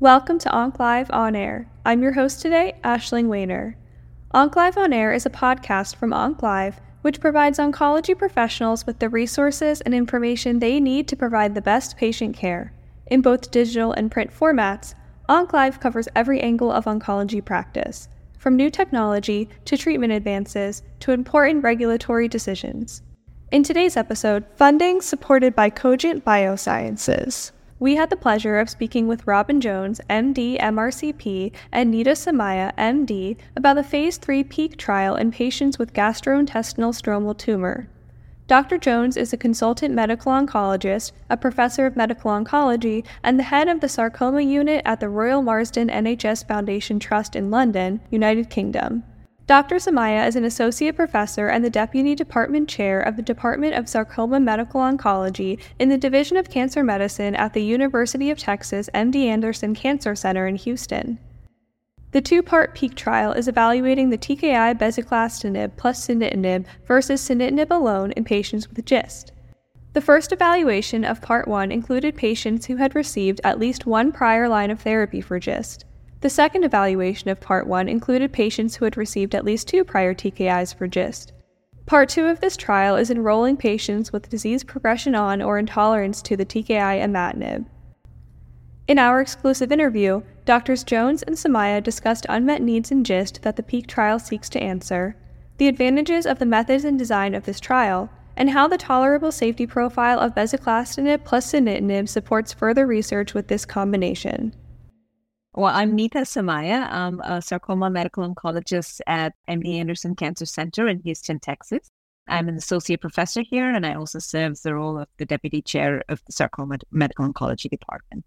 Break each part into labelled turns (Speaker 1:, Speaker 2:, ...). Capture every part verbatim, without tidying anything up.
Speaker 1: Welcome to OncLive On Air. I'm your host today, Aisling Weiner. OncLive On Air is a podcast from OncLive, which provides oncology professionals with the resources and information they need to provide the best patient care. In both digital and print formats, OncLive covers every angle of oncology practice, from new technology to treatment advances to important regulatory decisions. In today's episode, funding supported by Cogent Biosciences. We had the pleasure of speaking with Robin Jones, M D, M R C P, and Nita Somaiya, M D, about the Phase three PEAK trial in patients with gastrointestinal stromal tumor. Doctor Jones is a consultant medical oncologist, a professor of medical oncology, and the head of the sarcoma unit at the Royal Marsden N H S Foundation Trust in London, United Kingdom. Doctor Somaiya is an associate professor and the deputy department chair of the Department of Sarcoma Medical Oncology in the Division of Cancer Medicine at the University of Texas M D Anderson Cancer Center in Houston. The two-part PEAK trial is evaluating the T K I bezuclastinib plus sunitinib versus sunitinib alone in patients with GIST. The first evaluation of Part one included patients who had received at least one prior line of therapy for GIST. The second evaluation of Part one included patients who had received at least two prior T K Is for GIST. Part two of this trial is enrolling patients with disease progression on or intolerance to the T K I imatinib. In our exclusive interview, Doctors Jones and Somaiya discussed unmet needs in GIST that the PEAK trial seeks to answer, the advantages of the methods and design of this trial, and how the tolerable safety profile of bezuclastinib plus sunitinib supports further research with this combination.
Speaker 2: Well, I'm Nita Somaiya. I'm a sarcoma medical oncologist at M D Anderson Cancer Center in Houston, Texas. I'm an associate professor here, and I also serve the role of the deputy chair of the sarcoma medical oncology department.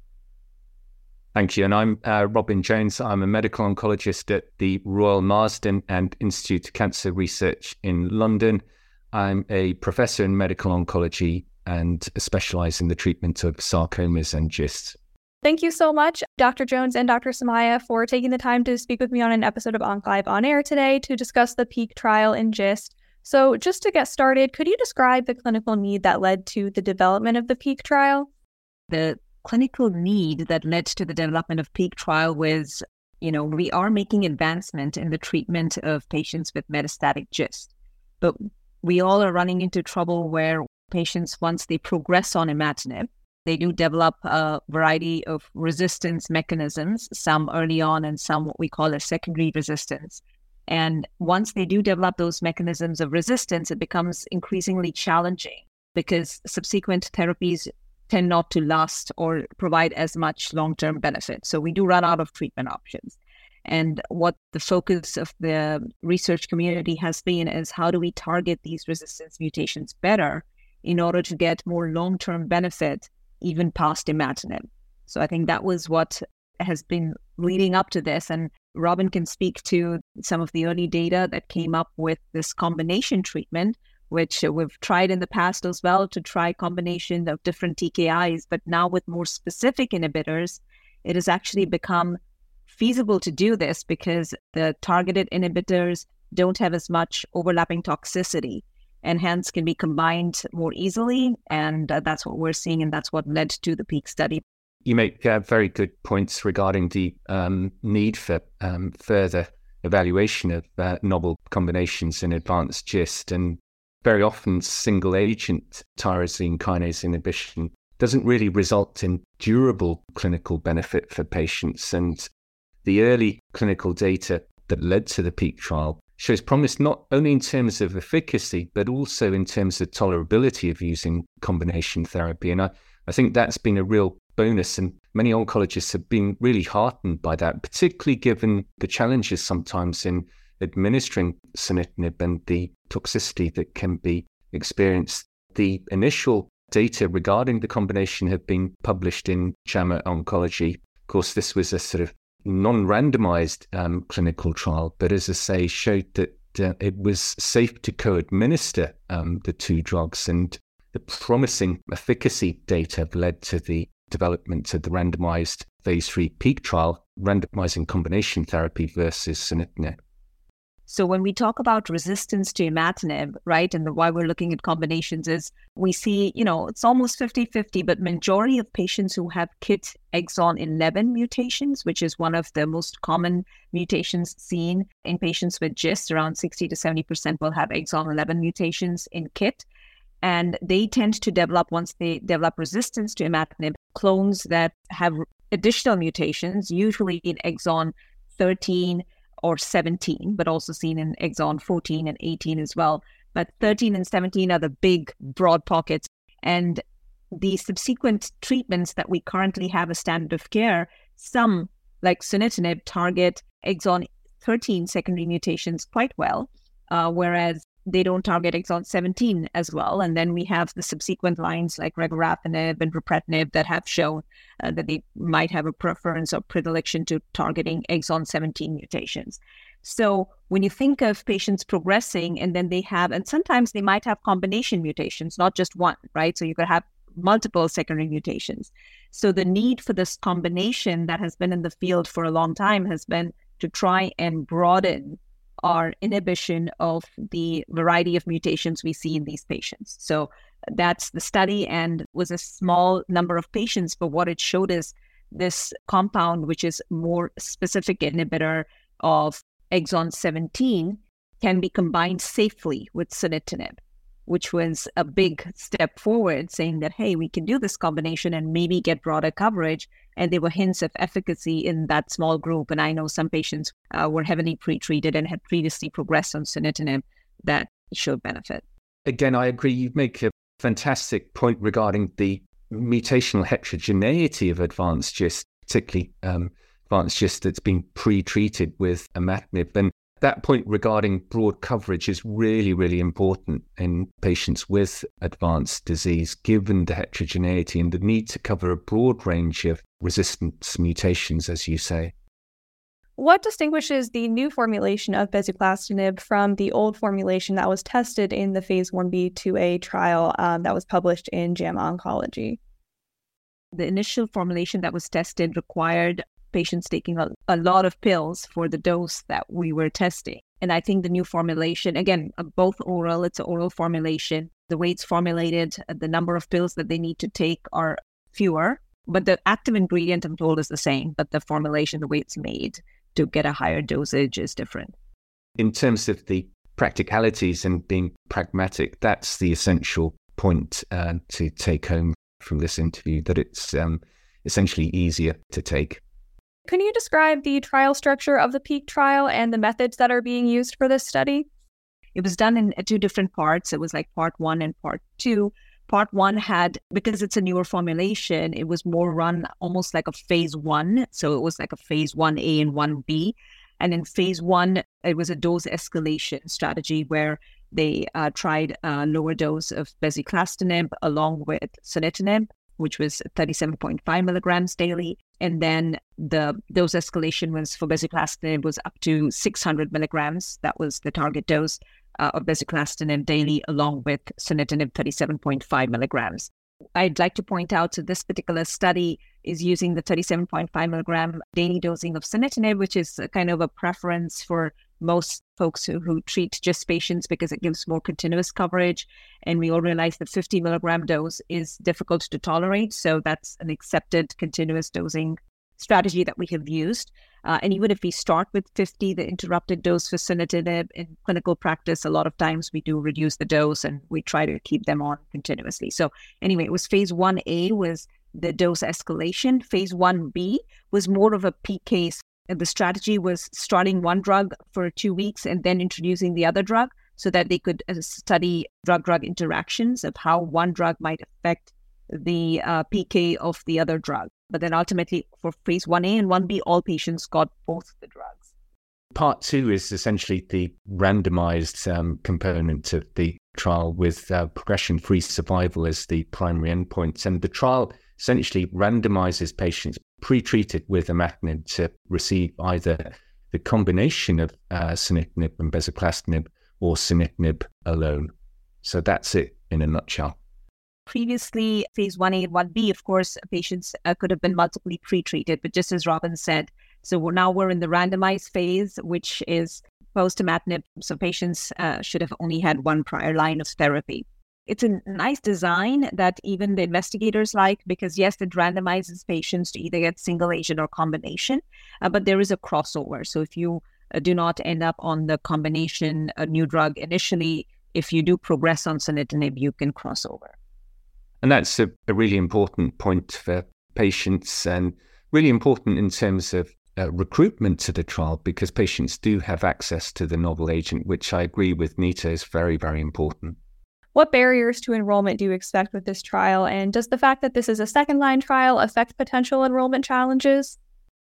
Speaker 3: Thank you. And I'm uh, Robin Jones. I'm a medical oncologist at the Royal Marsden and Institute of Cancer Research in London. I'm a professor in medical oncology and specialise in the treatment of sarcomas and GIST.
Speaker 1: Thank you so much, Doctor Jones and Doctor Somaiya, for taking the time to speak with me on an episode of OncLive On Air today to discuss the PEAK trial in GIST. So just to get started, could you describe the clinical need that led to the development of the PEAK trial?
Speaker 2: The clinical need that led to the development of PEAK trial was, you know, we are making advancement in the treatment of patients with metastatic GIST, but we all are running into trouble where patients, once they progress on imatinib, they do develop a variety of resistance mechanisms, some early on and some what we call a secondary resistance. And once they do develop those mechanisms of resistance, it becomes increasingly challenging because subsequent therapies tend not to last or provide as much long-term benefit. So we do run out of treatment options. And what the focus of the research community has been is how do we target these resistance mutations better in order to get more long-term benefit even past imatinib. So I think that was what has been leading up to this. And Robin can speak to some of the early data that came up with this combination treatment, which we've tried in the past as well to try combination of different T K Is. But now with more specific inhibitors, it has actually become feasible to do this because the targeted inhibitors don't have as much overlapping toxicity, and hence can be combined more easily. And uh, that's what we're seeing, and that's what led to the PEAK study.
Speaker 3: You make uh, very good points regarding the um, need for um, further evaluation of uh, novel combinations in advanced GIST. And very often single-agent tyrosine kinase inhibition doesn't really result in durable clinical benefit for patients. And the early clinical data that led to the PEAK trial shows promise not only in terms of efficacy, but also in terms of tolerability of using combination therapy. And I, I think that's been a real bonus. And many oncologists have been really heartened by that, particularly given the challenges sometimes in administering sunitinib and the toxicity that can be experienced. The initial data regarding the combination have been published in JAMA Oncology. Of course, this was a sort of non-randomized um, clinical trial, but as I say, showed that uh, it was safe to co-administer um, the two drugs, and the promising efficacy data led to the development of the randomized phase three PEAK trial, randomizing combination therapy versus sunitinib.
Speaker 2: So when we talk about resistance to imatinib, right, and the, why we're looking at combinations is we see, you know, it's almost fifty-fifty, but majority of patients who have K I T exon eleven mutations, which is one of the most common mutations seen in patients with GIST, around sixty to seventy percent will have exon eleven mutations in K I T. And they tend to develop, once they develop resistance to imatinib, clones that have additional mutations, usually in exon thirteen or seventeen, but also seen in exon fourteen and eighteen as well. But thirteen and seventeen are the big, broad pockets. And the subsequent treatments that we currently have as standard of care, some, like sunitinib, target exon thirteen secondary mutations quite well, uh, whereas they don't target exon seventeen as well. And then we have the subsequent lines like regorafenib and ripretinib that have shown uh, that they might have a preference or predilection to targeting exon seventeen mutations. So when you think of patients progressing and then they have, and sometimes they might have combination mutations, not just one, right? So you could have multiple secondary mutations. So the need for this combination that has been in the field for a long time has been to try and broaden our inhibition of the variety of mutations we see in these patients. So that's the study, and was a small number of patients, but what it showed is this compound, which is more specific inhibitor of exon seventeen, can be combined safely with sunitinib, which was a big step forward, saying that, hey, we can do this combination and maybe get broader coverage. And there were hints of efficacy in that small group. And I know some patients uh, were heavily pretreated and had previously progressed on sunitinib that showed benefit.
Speaker 3: Again, I agree. You make a fantastic point regarding the mutational heterogeneity of advanced GIST, particularly um, advanced GIST that's been pre-treated with imatinib. And that point regarding broad coverage is really, really important in patients with advanced disease, given the heterogeneity and the need to cover a broad range of resistance mutations, as you say.
Speaker 1: What distinguishes the new formulation of bezuclastinib from the old formulation that was tested in the phase one B two A trial um, that was published in JAMA Oncology?
Speaker 2: The initial formulation that was tested required patients taking a, a lot of pills for the dose that we were testing. And I think the new formulation, again, both oral, it's an oral formulation. The way it's formulated, the number of pills that they need to take are fewer, but the active ingredient, I'm told, is the same, but the formulation, the way it's made to get a higher dosage is different.
Speaker 3: In terms of the practicalities and being pragmatic, that's the essential point uh, to take home from this interview, that it's um, essentially easier to take.
Speaker 1: Can you describe the trial structure of the PEAK trial and the methods that are being used for this study?
Speaker 2: It was done in two different parts. It was like part one and part two. Part one had, because it's a newer formulation, it was more run almost like a phase one. So it was like a phase one A and one B. And in phase one, it was a dose escalation strategy where they uh, tried a lower dose of bezuclastinib along with sunitinib, which was thirty-seven point five milligrams daily. And then the dose escalation was for bezuclastinib was up to six hundred milligrams. That was the target dose uh, of bezuclastinib daily, along with sunitinib thirty-seven point five milligrams. I'd like to point out that this particular study is using the thirty-seven point five milligram daily dosing of sunitinib, which is a kind of a preference for most folks who, who treat GIST patients because it gives more continuous coverage. And we all realize that fifty milligram dose is difficult to tolerate. So that's an accepted continuous dosing strategy that we have used. Uh, and even if we start with fifty, the interrupted dose for sunitinib in clinical practice, a lot of times we do reduce the dose and we try to keep them on continuously. So anyway, it was phase one A was the dose escalation. Phase one B was more of a P K. And the strategy was starting one drug for two weeks and then introducing the other drug so that they could uh, study drug-drug interactions of how one drug might affect the uh, P K of the other drug. But then ultimately for phase one A and one B, all patients got both the drugs.
Speaker 3: Part two is essentially the randomized um, component of the trial with uh, progression-free survival as the primary endpoint. And the trial essentially randomizes patients pre-treated with imatinib to receive either the combination of uh, sunitinib and bezuclastinib or sunitinib alone. So that's it in a nutshell.
Speaker 2: Previously, phase one A and one B, of course, patients uh, could have been multiply pre-treated, but just as Robin said, so we're, now we're in the randomized phase, which is post-imatinib, so patients uh, should have only had one prior line of therapy. It's a nice design that even the investigators like because, yes, it randomizes patients to either get single agent or combination, uh, but there is a crossover. So if you uh, do not end up on the combination a new drug initially, if you do progress on sunitinib, you can cross over.
Speaker 3: And that's a, a really important point for patients and really important in terms of uh, recruitment to the trial because patients do have access to the novel agent, which I agree with Neeta is very, very important.
Speaker 1: What barriers to enrollment do you expect with this trial? And does the fact that this is a second-line trial affect potential enrollment challenges?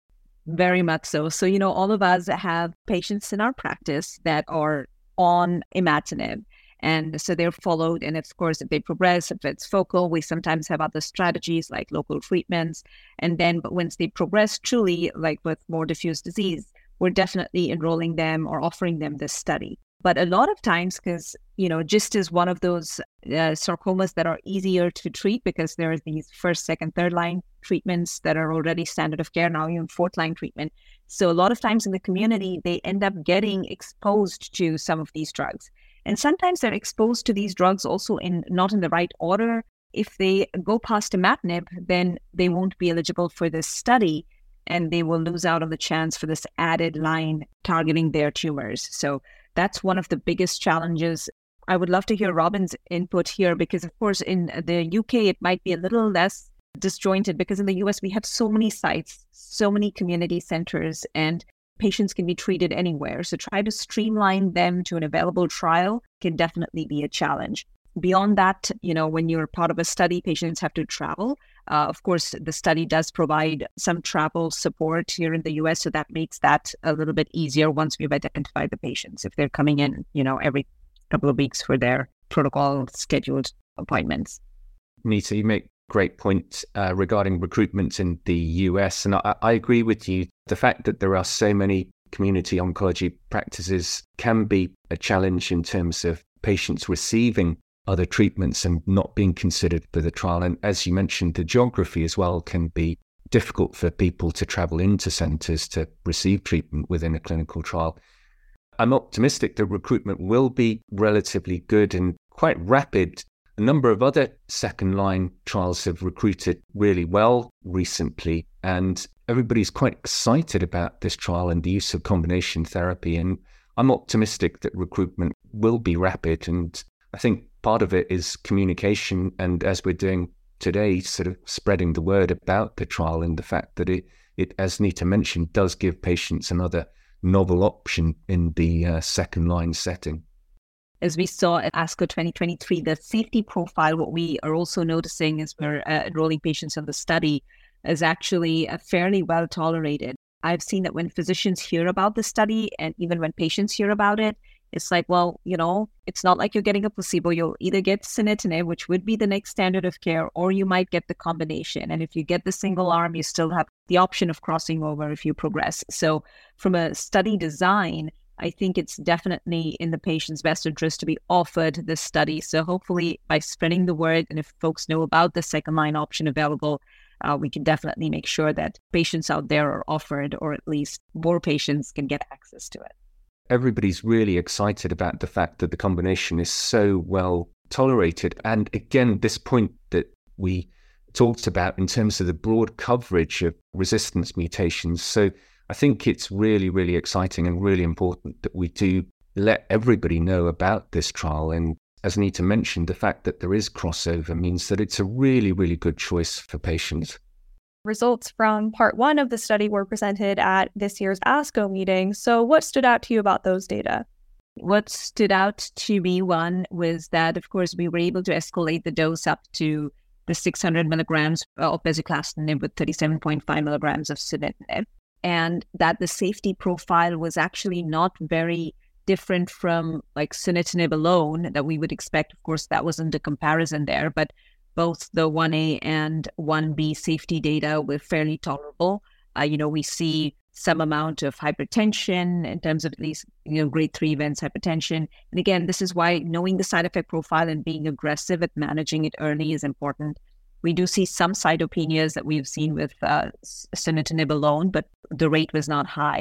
Speaker 2: Very much so. So, you know, all of us have patients in our practice that are on imatinib. And so they're followed. And of course, if they progress, if it's focal, we sometimes have other strategies like local treatments. And then but once they progress truly, like with more diffuse disease, we're definitely enrolling them or offering them this study. But a lot of times, because, you know, GIST is one of those uh, sarcomas that are easier to treat because there are these first, second, third line treatments that are already standard of care, now even fourth line treatment. So a lot of times in the community, they end up getting exposed to some of these drugs. And sometimes they're exposed to these drugs also in not in the right order. If they go past imatinib, then they won't be eligible for this study and they will lose out on the chance for this added line targeting their tumors. So that's one of the biggest challenges. I would love to hear Robin's input here because, of course, in the U K, it might be a little less disjointed because in the U S, we have so many sites, so many community centers, and patients can be treated anywhere. So try to streamline them to an available trial can definitely be a challenge. Beyond that, you know, when you're part of a study, patients have to travel. Uh, of course, the study does provide some travel support here in the U S, so that makes that a little bit easier once we've identified the patients, if they're coming in, you know, every couple of weeks for their protocol scheduled appointments.
Speaker 3: Neeta, you make great point uh, regarding recruitment in the U S. And I, I agree with you. The fact that there are so many community oncology practices can be a challenge in terms of patients receiving other treatments and not being considered for the trial. And as you mentioned, the geography as well can be difficult for people to travel into centres to receive treatment within a clinical trial. I'm optimistic that recruitment will be relatively good and quite rapid. A number of other second-line trials have recruited really well recently, and everybody's quite excited about this trial and the use of combination therapy. And I'm optimistic that recruitment will be rapid. And I think part of it is communication, and as we're doing today, sort of spreading the word about the trial and the fact that it, it as Neeta mentioned, does give patients another novel option in the uh, second-line setting.
Speaker 2: As we saw at ASCO twenty twenty-three, the safety profile, what we are also noticing as we're uh, enrolling patients in the study, is actually uh, fairly well tolerated. I've seen that when physicians hear about the study and even when patients hear about it, it's like, well, you know, it's not like you're getting a placebo. You'll either get sunitinib, which would be the next standard of care, or you might get the combination. And if you get the single arm, you still have the option of crossing over if you progress. So from a study design, I think it's definitely in the patient's best interest to be offered this study. So hopefully by spreading the word, and if folks know about the second line option available, uh, we can definitely make sure that patients out there are offered, or at least more patients can get access to it.
Speaker 3: Everybody's really excited about the fact that the combination is so well tolerated. And again, this point that we talked about in terms of the broad coverage of resistance mutations. So I think it's really, really exciting and really important that we do let everybody know about this trial. And as Neeta mentioned, the fact that there is crossover means that it's a really, really good choice for patients.
Speaker 1: Results from part one of the study were presented at this year's ASCO meeting. So what stood out to you about those data?
Speaker 2: What stood out to me, one, was that, of course, we were able to escalate the dose up to the six hundred milligrams of bezuclastinib with thirty-seven point five milligrams of sunitinib, and that the safety profile was actually not very different from like sunitinib alone that we would expect. Of course, that wasn't a comparison there, but both the one A and one B safety data were fairly tolerable. Uh, you know, we see some amount of hypertension in terms of at least, you know, grade three events, hypertension. And again, this is why knowing the side effect profile and being aggressive at managing it early is important. We do see some cytopenias that we've seen with uh, sunitinib alone, but the rate was not high.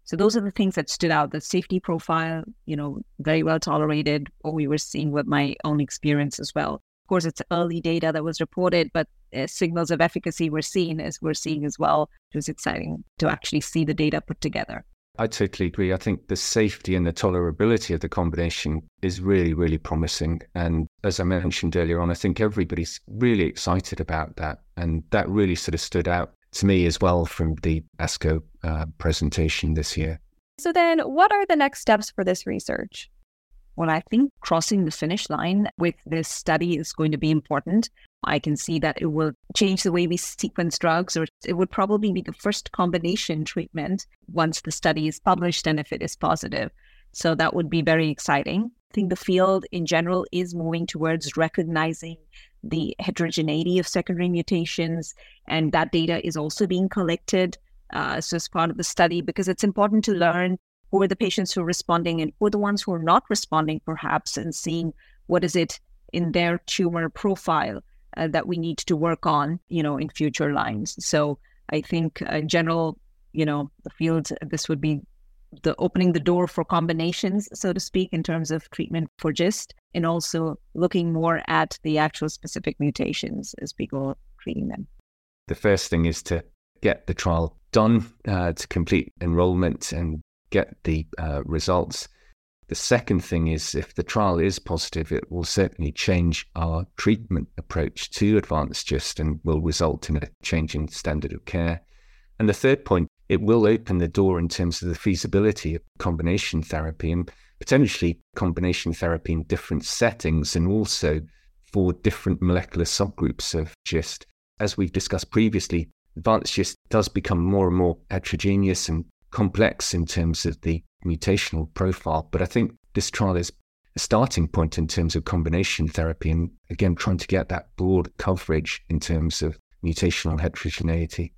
Speaker 2: So those are the things that stood out. The safety profile, you know, very well tolerated, what we were seeing with my own experience as well. Of course, it's early data that was reported, but uh, signals of efficacy were seen as we're seeing as well. It was exciting to actually see the data put together.
Speaker 3: I totally agree. I think the safety and the tolerability of the combination is really, really promising. And as I mentioned earlier on, I think everybody's really excited about that. And that really sort of stood out to me as well from the ASCO uh, presentation this year.
Speaker 1: So then what are the next steps for this research?
Speaker 2: Well, I think crossing the finish line with this study is going to be important. I can see that it will change the way we sequence drugs, or it would probably be the first combination treatment once the study is published and if it is positive. So that would be very exciting. I think the field in general is moving towards recognizing the heterogeneity of secondary mutations, and that data is also being collected uh, so as part of the study, because it's important to learn who are the patients who are responding and who are the ones who are not responding, perhaps, and seeing what is it in their tumor profile uh, that we need to work on, you know, in future lines. So I think uh, in general, you know, the field, this would be the opening the door for combinations, so to speak, in terms of treatment for GIST, and also looking more at the actual specific mutations as we go treating them.
Speaker 3: The first thing is to get the trial done, uh, to complete enrollment and get the uh, results. The second thing is, if the trial is positive, it will certainly change our treatment approach to advanced GIST and will result in a change in standard of care. And the third point, it will open the door in terms of the feasibility of combination therapy and potentially combination therapy in different settings and also for different molecular subgroups of GIST. As we've discussed previously, advanced GIST does become more and more heterogeneous and complex in terms of the mutational profile. But I think this trial is a starting point in terms of combination therapy and, again, trying to get that broad coverage in terms of mutational heterogeneity.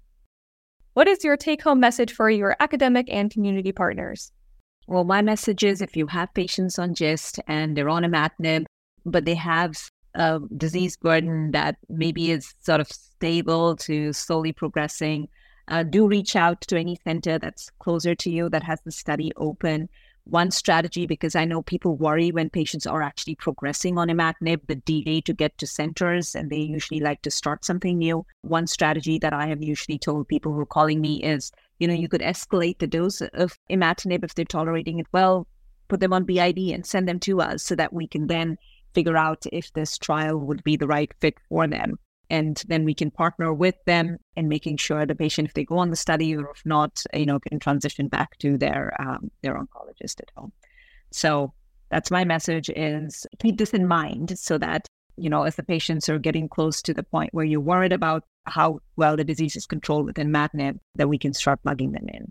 Speaker 1: What is your take-home message for your academic and community partners?
Speaker 2: Well, my message is, if you have patients on GIST and they're on imatinib, but they have a disease burden that maybe is sort of stable to slowly progressing, Uh, do reach out to any center that's closer to you that has the study open. One strategy, because I know people worry when patients are actually progressing on imatinib, the delay to get to centers, and they usually like to start something new. One strategy that I have usually told people who are calling me is, you know, you could escalate the dose of imatinib if they're tolerating it well, put them on B I D and send them to us so that we can then figure out if this trial would be the right fit for them. And then we can partner with them in making sure the patient, if they go on the study or if not, you know, can transition back to their um, their oncologist at home. So that's my message, is keep this in mind so that, you know, as the patients are getting close to the point where you're worried about how well the disease is controlled within imatinib, that we can start plugging them in.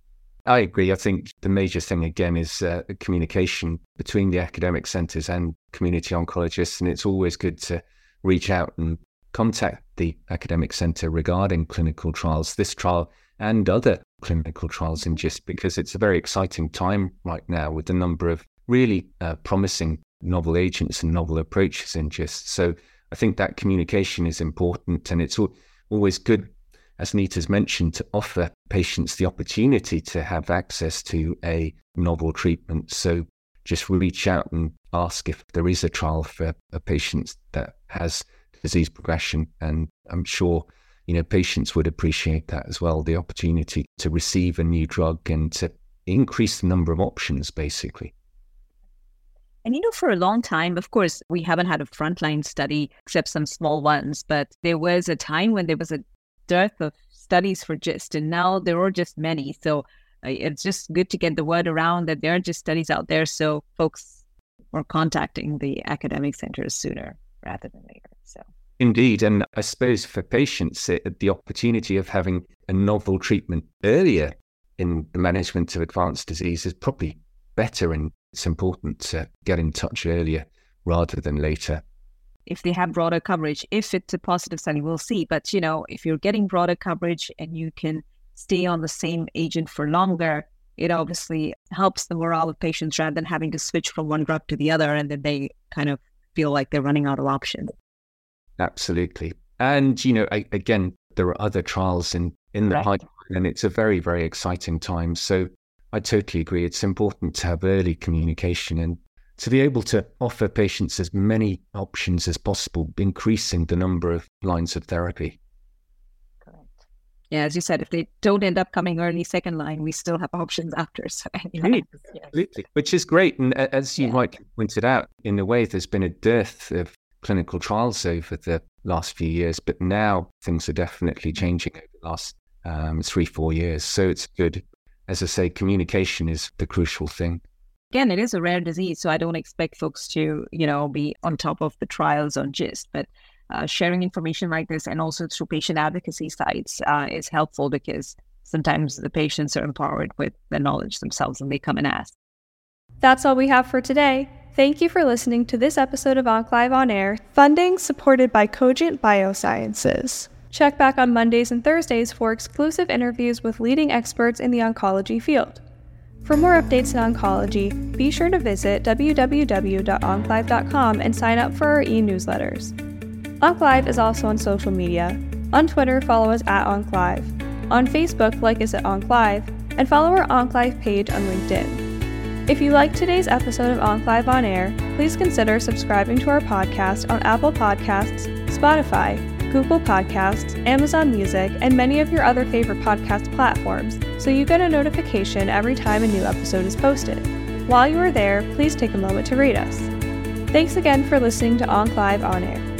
Speaker 3: I agree. I think the major thing, again, is uh, communication between the academic centres and community oncologists. And it's always good to reach out and contact the academic centre regarding clinical trials, this trial and other clinical trials in GIST, because it's a very exciting time right now with the number of really uh, promising novel agents and novel approaches in GIST. So I think that communication is important, and it's al- always good, as Neeta's mentioned, to offer patients the opportunity to have access to a novel treatment. So just reach out and ask if there is a trial for a patient that has disease progression, and I'm sure, you know, patients would appreciate that as well, the opportunity to receive a new drug and to increase the number of options, basically.
Speaker 2: And, you know, for a long time, of course, we haven't had a frontline study except some small ones, but there was a time when there was a dearth of studies for GIST, and now there are just many. So uh, it's just good to get the word around that there are just studies out there, so folks are contacting the academic centers sooner rather than later. So
Speaker 3: indeed, and I suppose for patients, it, the opportunity of having a novel treatment earlier in the management of advanced disease is probably better, and it's important to get in touch earlier rather than later.
Speaker 2: If they have broader coverage, if it's a positive study, we'll see. But, you know, if you're getting broader coverage and you can stay on the same agent for longer, it obviously helps the morale of patients rather than having to switch from one drug to the other, and then they kind of feel like they're running out of options.
Speaker 3: Absolutely. And, you know, I, again, there are other trials in, in the
Speaker 2: right.
Speaker 3: pipeline, and it's a very, very exciting time. So I totally agree. It's important to have early communication and to be able to offer patients as many options as possible, increasing the number of lines of therapy.
Speaker 2: Correct. Yeah, as you said, if they don't end up coming early second line, we still have options after. So,
Speaker 3: anyway, yeah. Absolutely, which is great. And as you yeah. rightly pointed out, in a way, there's been a dearth of clinical trials over the last few years, but now things are definitely changing over the last um, three, four years. So it's good. As I say, communication is the crucial thing.
Speaker 2: Again, it is a rare disease, so I don't expect folks to, you know, be on top of the trials on GIST, but uh, sharing information like this and also through patient advocacy sites uh, is helpful because sometimes the patients are empowered with the knowledge themselves and they come and ask.
Speaker 1: That's all we have for today. Thank you for listening to this episode of OncLive On Air, funding supported by Cogent Biosciences. Check back on Mondays and Thursdays for exclusive interviews with leading experts in the oncology field. For more updates in oncology, be sure to visit w w w dot onclive dot com and sign up for our e-newsletters. OncLive is also on social media. On Twitter, follow us at OncLive. On Facebook, like us at OncLive, and follow our OncLive page on LinkedIn. If you liked today's episode of OncLive On Air, please consider subscribing to our podcast on Apple Podcasts, Spotify, Google Podcasts, Amazon Music, and many of your other favorite podcast platforms, so you get a notification every time a new episode is posted. While you are there, please take a moment to rate us. Thanks again for listening to OncLive On Air.